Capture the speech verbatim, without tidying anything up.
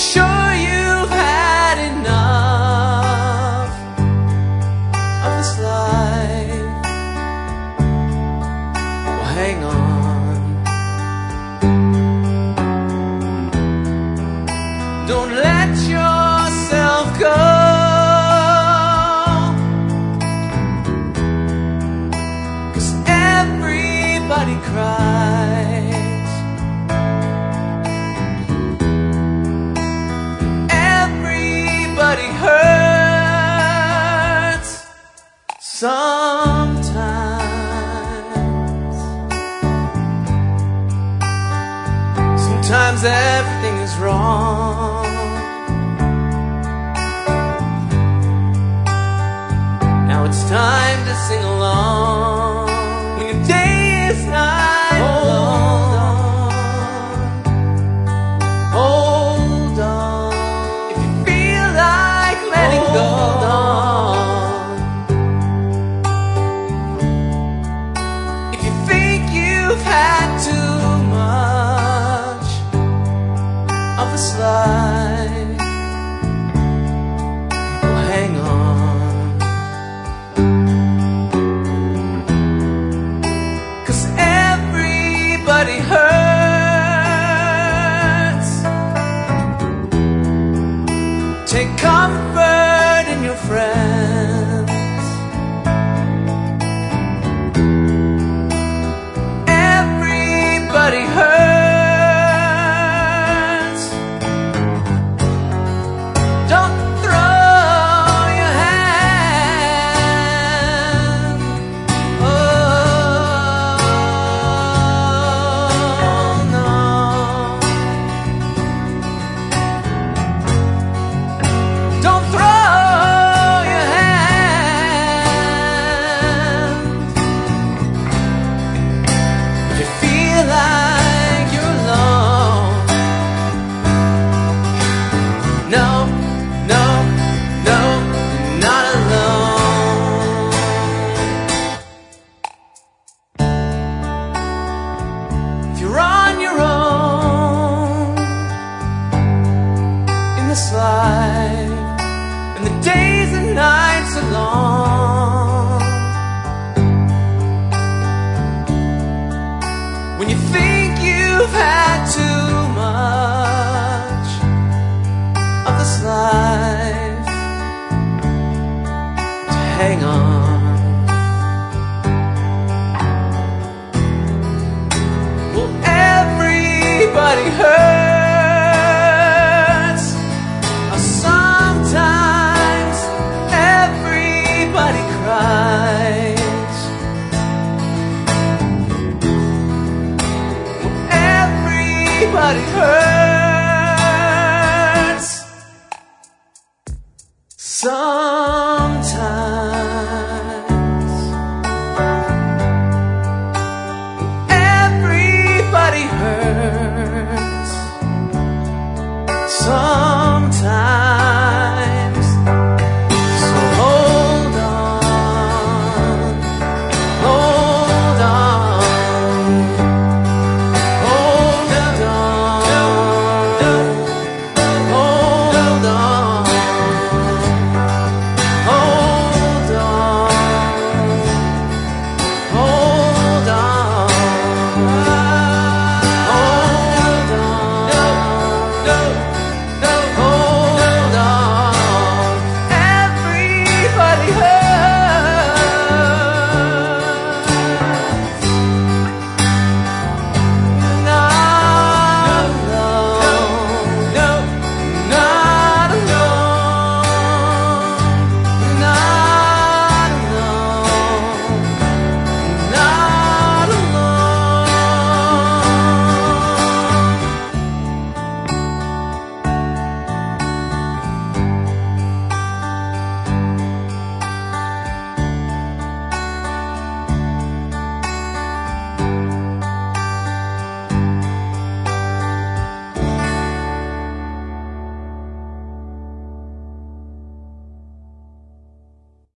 sure you've had enough of this life? Well, hang on. Don't let yourself go, 'cause everybody cries, everybody hurts sometimes. Sometimes everything is wrong. Now it's time to sing along. When your day is night long, hold on. If you feel like letting go, if you think you've had too much of this life, well, hang on. 'Cause everybody hurts. Take comfort in your friends. Everybody hurts. Don't throw your hand. Oh no. Don't throw your hand. If you feel like you're alone, no, no, no, you're not alone. If you're on your own in this life, and the days and nights are long, when you think you've had too much of this life, to hang on. Well, everybody hurts. Sometimes everybody cries. Everybody hurts. Some